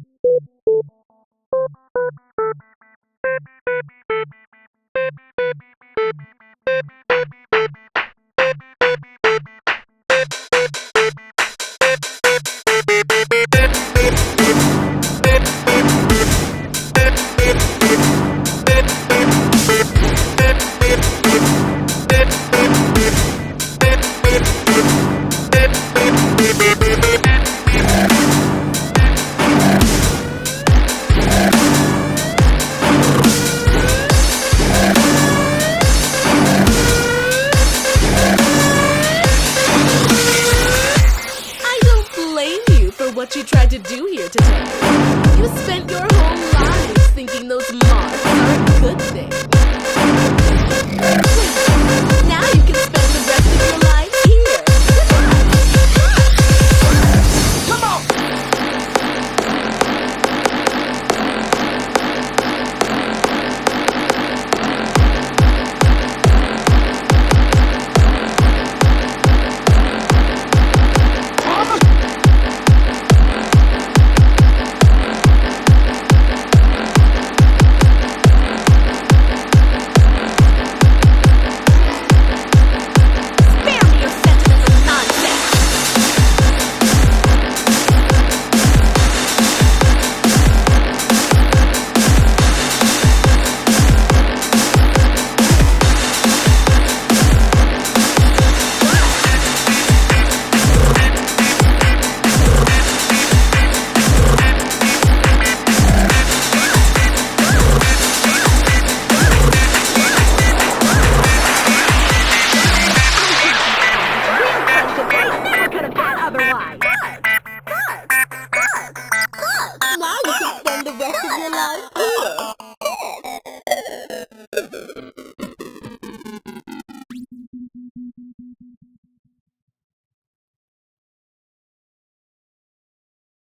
What you tried to do here today. You spent your whole lives thinking those moths are a good thing. Now you can spend the rest of your life here. Come on! Now you can spend the rest of your life here.